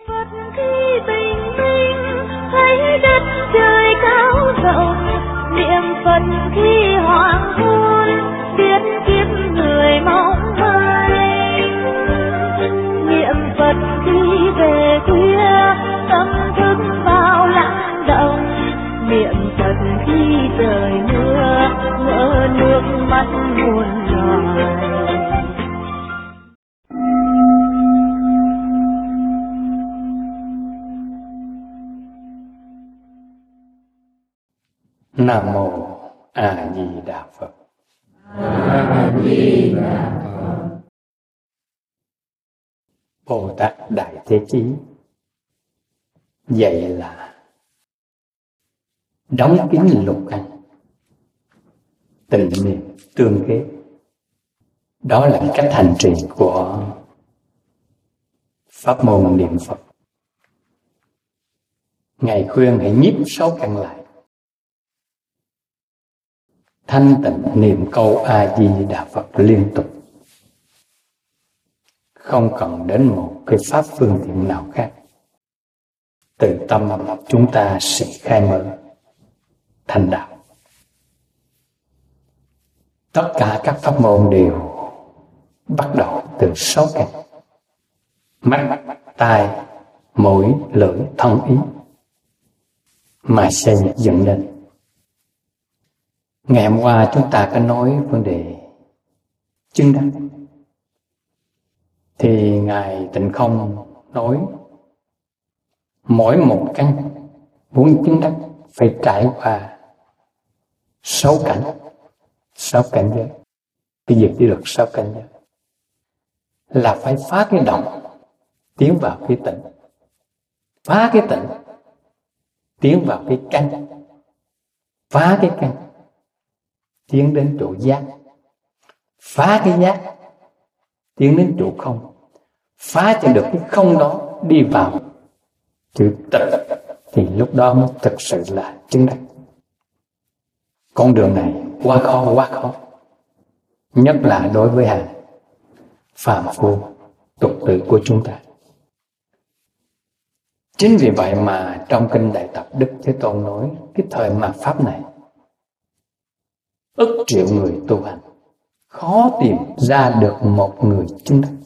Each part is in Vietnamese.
Phật khi bình minh thấy đất trời cao rộng, niệm Phật khi hoàng hôn biết kiếp người mong mây. Niệm Phật khi về khuya tâm thức bao lặng động, niệm Phật khi trời mưa ngỡ nước mắt muôn loài. Nam mô A Di Đà Phật. A Di Đà Phật. Bồ Tát Đại Thế Chí dạy là đóng kín lục căn, tình niệm tương kết. Đó là cách hành trì của pháp môn niệm Phật. Ngài khuyên hãy nhiếp sáu căn lại, thanh tịnh niệm câu A Di Đà Phật liên tục, không cần đến một cái pháp phương tiện nào khác. Từ tâm chúng ta sẽ khai mở thành đạo. Tất cả các pháp môn đều bắt đầu từ sáu căn: mắt, tai, mũi, lưỡi, thân, ý mà xây dựng lên. Ngày hôm qua chúng ta có nói vấn đề chứng đắc, thì Ngài Tịnh Không nói mỗi một căn muốn chứng đắc phải trải qua sáu cảnh giới. Cái việc đi được sáu cảnh giới là phải phá cái động tiến vào cái tịnh, phá cái tịnh tiến vào cái căn, phá cái căn tiến đến chỗ giác, phá cái giác tiến đến chỗ không, phá cho được cái không đó đi vào chữ tịnh, thì lúc đó mới thực sự là chứng đắc. Con đường này quá khó, nhất là đối với hàng phàm phu tục tử của chúng ta. Chính vì vậy mà trong kinh Đại Tập Đức Thế Tôn nói cái thời mạt pháp này ức triệu người tu hành, khó tìm ra được một người chứng đắc.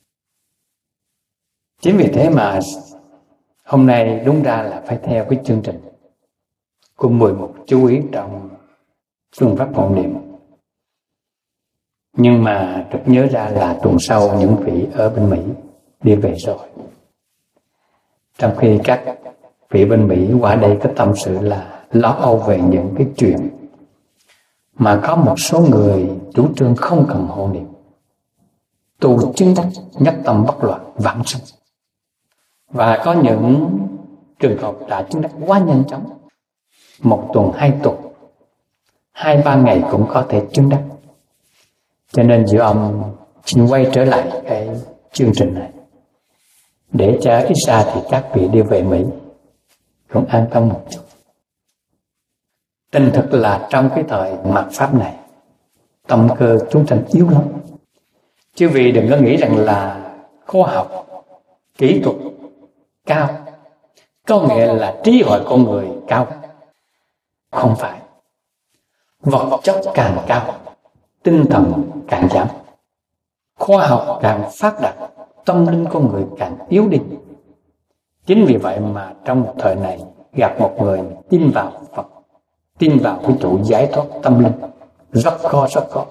Chính vì thế mà hôm nay đúng ra là phải theo cái chương trình của 11 chú ý trong phương pháp hộ niệm. Nhưng mà được nhớ ra là tuần sau những vị ở bên Mỹ đi về rồi. Trong khi các vị bên Mỹ qua đây có tâm sự là lo âu về những cái chuyện mà có một số người chủ trương không cần hộ niệm, tu chứng đắc nhất tâm bất loạn vãng sanh. Và có những trường hợp đã chứng đắc quá nhanh chóng, 1 tuần, 2 tuần, 2-3 ngày cũng có thể chứng đắc. Cho nên giữa ông xin quay trở lại cái chương trình này, để cho ít ra thì các vị đi về Mỹ cũng an tâm một chút. Tình thực là trong cái thời mạt pháp này, tâm cơ chúng sanh yếu lắm. Chứ vì đừng có nghĩ rằng là khoa học, kỹ thuật cao, có nghĩa là trí huệ con người cao. Không phải. Vật chất càng cao, tinh thần càng giảm. Khoa học càng phát đạt, tâm linh con người càng yếu đi. Chính vì vậy mà trong một thời này gặp một người tin vào Phật, tin vào cái chỗ giải thoát tâm linh rất khó.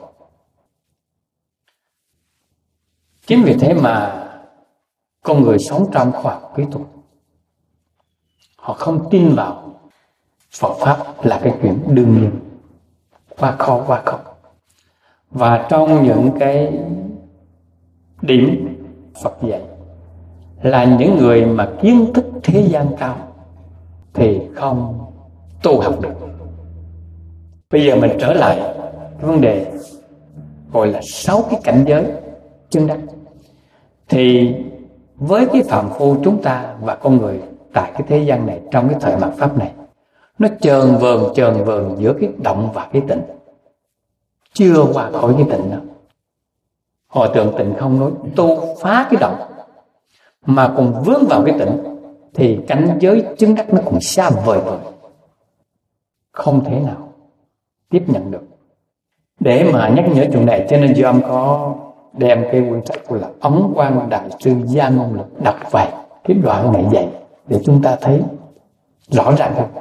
Chính vì thế mà con người sống trong khoa học kỹ thuật, họ không tin vào Phật Pháp là cái chuyện đương nhiên, quá khó. Và trong những cái điểm Phật dạy là những người mà kiến thức thế gian cao thì không tu học được. Bây giờ mình trở lại cái vấn đề gọi là 6 cái cảnh giới chứng đắc. Thì với cái phàm phu chúng ta và con người tại cái thế gian này, trong cái thời mạt pháp này, nó chờn vờn giữa cái động và cái tịnh, chưa qua khỏi cái tịnh đó. Hòa Thượng Tịnh Không nói tu phá cái động, mà còn vướng vào cái tịnh, thì cảnh giới chứng đắc nó cũng xa vời vời, không thể nào tiếp nhận được. Để mà nhắc nhở chuyện này, cho nên Doam có đem cái quyển sách của là Ấn Quang Đại Sư Gia Ngôn Lực đọc vài cái đoạn này dạy để chúng ta thấy rõ ràng hơn.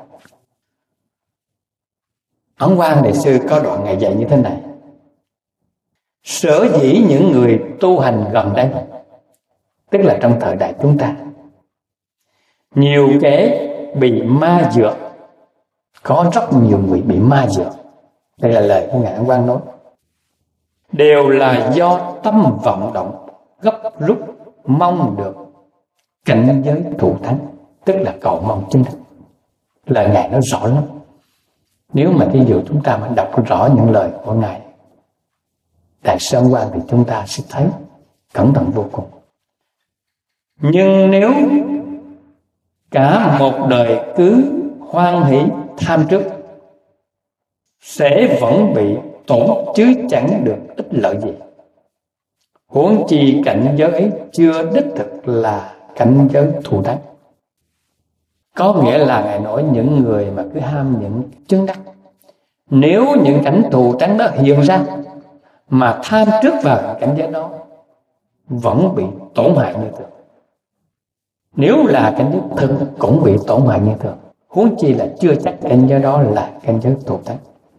Ấn Quang Đại Sư có đoạn này dạy như thế này: sở dĩ những người tu hành gần đây, tức là trong thời đại chúng ta, nhiều kẻ bị ma dược, có rất nhiều người bị ma dược, đây là lời của Ngài Ấn Quang nói, đều là do tâm vọng động gấp rút mong được cảnh giới thù thắng, tức là cầu mong chứng đắc. Lời Ngài nói rõ lắm. Nếu mà thí dụ chúng ta mà đọc rõ những lời của Ngài Đại sư Ấn Quang thì chúng ta sẽ thấy cẩn thận vô cùng. Nhưng nếu cả một đời cứ hoan hỷ tham trước, sẽ vẫn bị tổn chứ chẳng được ích lợi gì. Huống chi cảnh giới ấy chưa đích thực là cảnh giới thù thắng. Có nghĩa là Ngài nói những người mà cứ ham những chứng đắc, nếu những cảnh thù thắng đó hiện ra mà tham trước vào cảnh giới đó, vẫn bị tổn hại như thường. Nếu là cảnh giới thực cũng bị tổn hại như thường, huống chi là chưa chắc cảnh giới đó là cảnh giới thù thắng.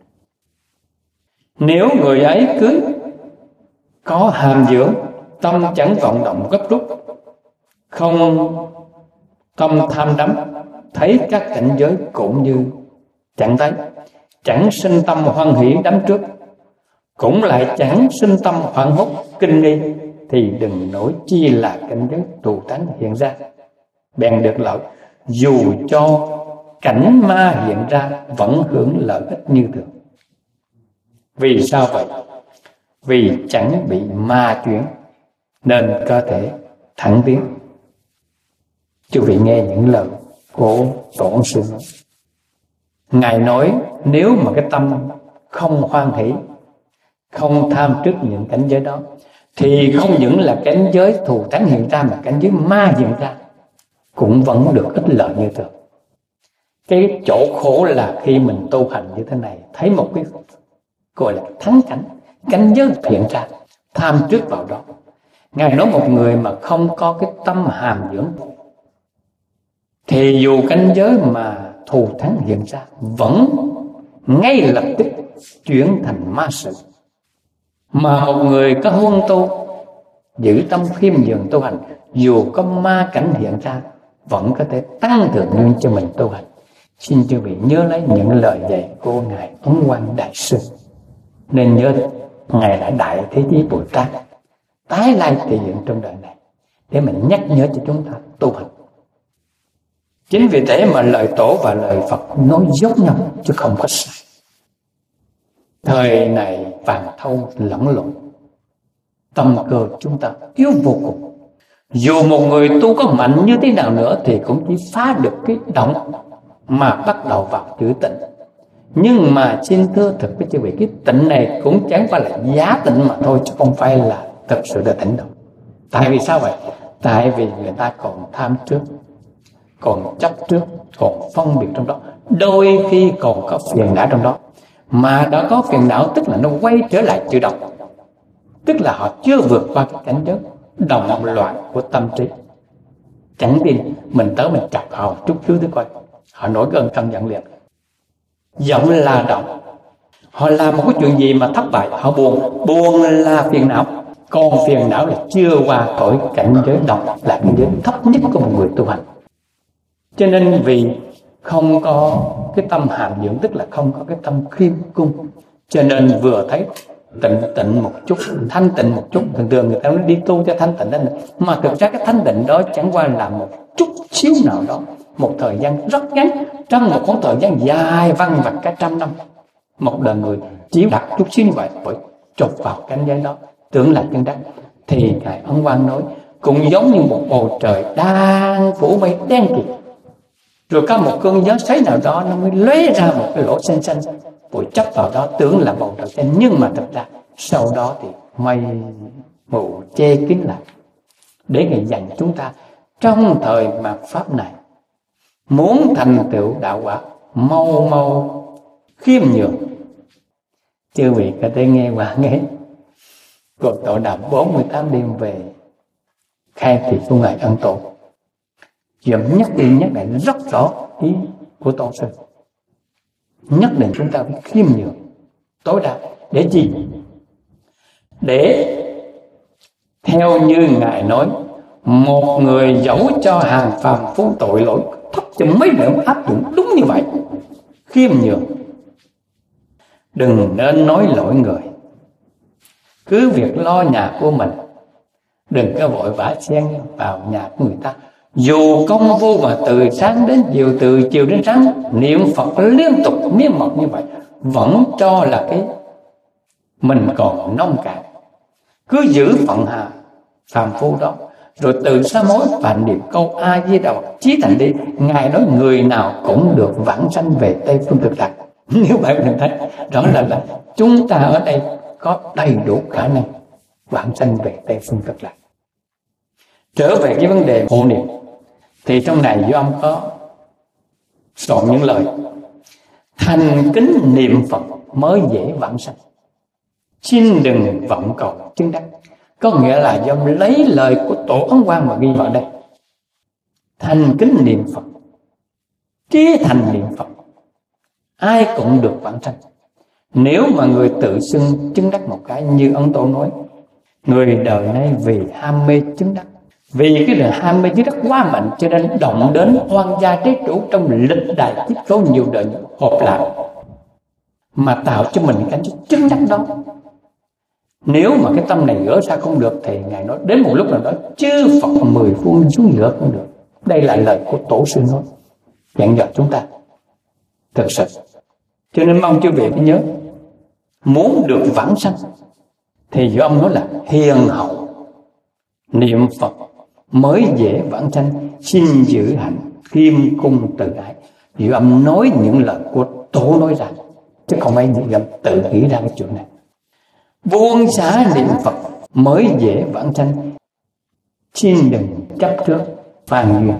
Nếu người ấy cứ có hàm dưỡng, tâm chẳng vọng động gấp rút, không tâm tham đắm, thấy các cảnh giới cũng như chẳng thấy, chẳng sinh tâm hoan hỷ đắm trước, cũng lại chẳng sinh tâm hoảng hốt kinh nghi, thì đừng nói chi là cảnh giới thù thắng hiện ra. Bèn được lợi, dù cho cảnh ma hiện ra vẫn hưởng lợi ích như thường. Vì sao vậy? Vì chẳng bị ma chuyển nên có thể thẳng tiến. Quý vị nghe những lời của Tổ Sư nói. Ngài nói nếu mà cái tâm không hoan hỷ, không tham trước những cảnh giới đó, thì không những là cảnh giới thù thắng hiện ra, mà cảnh giới ma hiện ra cũng vẫn được ích lợi như thường. Cái chỗ khổ là khi mình tu hành như thế này, thấy một cái gọi là thắng cảnh, cảnh giới hiện ra, tham trước vào đó. Ngài nói một người mà không có cái tâm hàm dưỡng, thì dù cảnh giới mà thù thắng hiện ra, vẫn ngay lập tức chuyển thành ma sự. Mà một người có huân tu, giữ tâm khiêm nhường tu hành, dù có ma cảnh hiện ra, vẫn có thể tăng thượng nguyên cho mình tu hành. Xin quý vị nhớ lấy những lời dạy của Ngài Ấn Quang Đại Sư. Nên nhớ Ngài là Đại Thế Chí Bồ Tát, tái lai thể hiện trong đời này, để mình nhắc nhở cho chúng ta tu hành. Chính vì thế mà lời Tổ và lời Phật nói giống nhau, chứ không có sai. Thời này vàng thâu lẫn lộn, tâm cơ chúng ta yếu vô cùng. Dù một người tu có mạnh như thế nào nữa thì cũng chỉ phá được cái động mà bắt đầu vào chữ tịnh. Nhưng mà xin thưa thật với quý vị, cái tịnh này cũng chẳng phải là giá tịnh mà thôi, chứ không phải là thật sự là tịnh đâu. Tại vì sao vậy? Tại vì người ta còn tham trước, còn chấp trước, còn phân biệt trong đó, đôi khi còn có phiền não trong đó. Mà đã có phiền não tức là nó quay trở lại chữ động, tức là họ chưa vượt qua cái cảnh giới động loạn của tâm trí. Chẳng tin mình tới mình chọc họ chút xíu thứ coi, họ nổi cơn căm giận liền. Giận là động, họ làm một cái chuyện gì mà thất bại họ buồn, buồn là phiền não. Còn phiền não là chưa qua khỏi cảnh giới động, là cảnh giới thấp nhất của một người tu hành. Cho nên vì không có cái tâm hàm dưỡng, tức là không có cái tâm khiêm cung, cho nên vừa thấy tịnh một chút, thanh tịnh một chút, thường người ta nói đi tu cho thanh tịnh đó, mà thực ra cái thanh tịnh đó chẳng qua là một chút xíu nào đó, một thời gian rất ngắn, trong một khoảng thời gian dài văng vặt cả trăm năm. Một đời người chỉ đặt chút xíu như vậy, phải chụp vào cảnh giới đó, tưởng là chân đắc. Thì Ngài Ấn Quang nói cũng giống như một bầu trời đang phủ mây đen kịt, rồi có một cơn gió xoáy nào đó nó mới lóe ra một cái lỗ xanh xanh, vội chấp vào đó tưởng là bầu trời xanh, nhưng mà thực ra sau đó thì mây mù che kín lại, để Ngài dành chúng ta trong thời mạt pháp này, muốn thành tựu đạo quả mau mau khiêm nhường. Chư vị có thể nghe qua nghe cuộc tọa đàm 48 đêm về khai thị của ngài Ân Tổ, dùm nhắc đi nhắc lại rất rõ ý của Tổ sư. Nhất định chúng ta phải khiêm nhường tối đa. Để gì? Để theo như ngài nói, một người dẫu cho hàng phàm phu tội lỗi thấp chừng mấy nữa áp dụng đúng như vậy. Khiêm nhường, đừng nên nói lỗi người, cứ việc lo nhà của mình, đừng có vội vã xen vào nhà của người ta. Dù công phu mà từ sáng đến chiều, từ chiều đến sáng niệm Phật liên tục miên mật như vậy, vẫn cho là cái mình còn nông cạn. Cứ giữ phận hà phàm phu đó, rồi từ sám hối và niệm câu A Di Đà Phật chí thành đi. Ngài nói người nào cũng được vãng sanh về Tây Phương Cực Lạc. Nếu bạn mình thấy rõ là chúng ta ở đây có đầy đủ khả năng vãng sanh về Tây Phương Cực Lạc. Trở về cái vấn đề hộ niệm, thì trong này do ông có soạn những lời: thành kính niệm Phật mới dễ vãng sanh, xin đừng vọng cầu chứng đắc. Có nghĩa là do lấy lời của Tổ Ấn Quang mà ghi vào đây. Thành kính niệm Phật, trí thành niệm Phật, ai cũng được vãng sanh. Nếu mà người tự xưng chứng đắc một cái, như Ấn Tổ nói, người đời nay vì ham mê chứng đắc, vì cái đời ham mê chứng đắc quá mạnh, cho nên động đến oan gia trái chủ trong lịch đại kiếp số nhiều đời họp lại mà tạo cho mình cảnh chứng đắc đó. Nếu mà cái tâm này gỡ ra không được, thì ngài nói đến một lúc nào đó chư Phật 10 phương xuống gỡ không được. Đây là lời của Tổ sư nói, dặn dò chúng ta thực sự. Cho nên mong chư vị phải nhớ, muốn được vãng sanh thì do ông nói là hiền hậu niệm Phật mới dễ vãng sanh, xin giữ hạnh khiêm cung từ ái. Do ông nói những lời của Tổ nói ra, chứ không ai nghĩ tự nghĩ ra cái chuyện này. Buông xả niệm Phật mới dễ vãng sanh, xin đừng chấp trước phan duyên.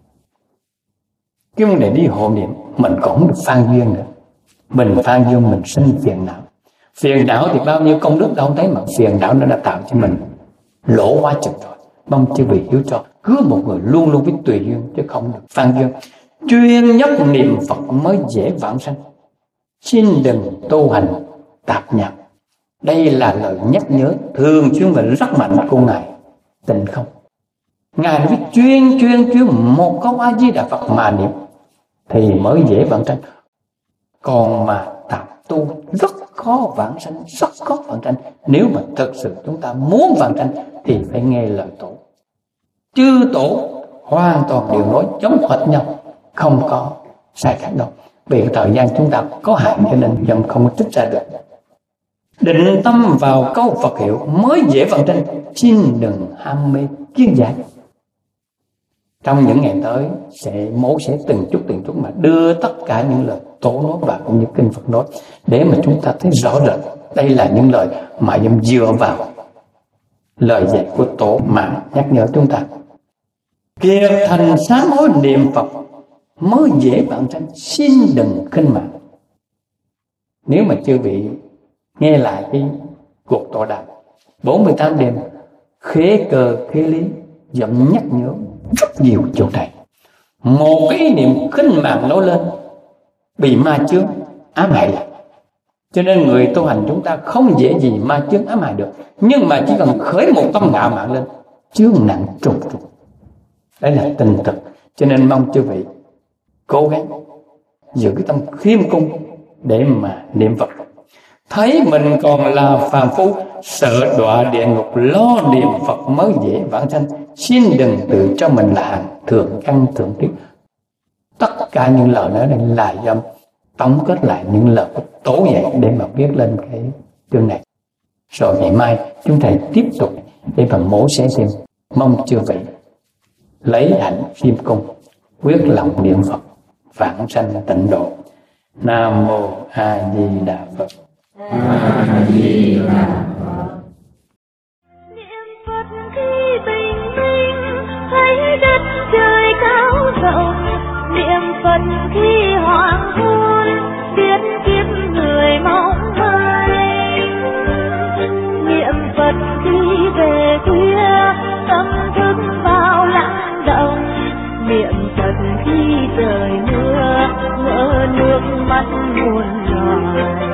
Cái vấn đề đi hộ niệm mình cũng không được phan duyên nữa. Mình phan duyên mình sinh phiền não. Phiền não thì bao nhiêu công đức đâu thấy, mà phiền não nó đã tạo cho mình lỗ quá chừng rồi. Mong chư vị hiểu cho, cứ một người luôn luôn biết tùy duyên chứ không được phan duyên. Chuyên nhất niệm Phật mới dễ vãng sanh, xin đừng tu hành tạp nhạp. Đây là lời nhắc nhớ thường xuyên và rất mạnh của ngài Tịnh Không. Ngài nói chuyên một câu A Di Đà Phật mà niệm thì mới dễ vãng sanh. Còn mà tạp tu rất khó vãng sanh, rất khó vãng sanh. Nếu mà thực sự chúng ta muốn vãng sanh thì phải nghe lời Tổ. Chư Tổ hoàn toàn đều nói giống hệt nhau, không có sai khác đâu. Vì thời gian chúng ta có hạn cho nên dòng không trích ra được. Định tâm vào câu Phật hiệu mới dễ vãng sanh, xin đừng ham mê kiến giải. Trong những ngày tới mố sẽ từng chút mà đưa tất cả những lời Tổ nói và cũng như kinh Phật nói, để mà chúng ta thấy rõ rệt đây là những lời mà dâm dựa vào lời dạy của Tổ mà nhắc nhở chúng ta. Kiệt thành sám hối niệm Phật mới dễ vãng sanh, xin đừng khinh mạng. Nếu mà chư vị nghe lại cái cuộc tọa đàm 48 đêm khế cơ khế lý, dẫm nhắc nhớ rất nhiều chỗ này. Một cái ý niệm khinh mạng nổi lên bị ma chướng ám hại lại. Cho nên người tu hành chúng ta không dễ gì ma chướng ám hại được. Nhưng mà chỉ cần khởi một tâm ngạo mạn lên, chướng nặng trùng trùng. Đấy là tình thực. Cho nên mong chư vị cố gắng giữ cái tâm khiêm cung để mà niệm Phật. Thấy mình còn là phàm phu, sợ đọa địa ngục, lo niệm Phật mới dễ vãng sanh, xin đừng tự cho mình là hạng thượng căn thượng triết. Tất cả những lời nói này là do tổng kết lại những lời của Tổ dạy để mà viết lên cái chương này. Rồi ngày mai chúng ta tiếp tục để mà mổ xẻ thêm. Mong chư vị lấy hạnh khiêm cung, quyết lòng niệm Phật, vãng sanh tịnh độ. Nam mô A Di Đà Phật. A Di Đà Phật. Niệm Phật khi bình minh thấy đất mắt muôn loài.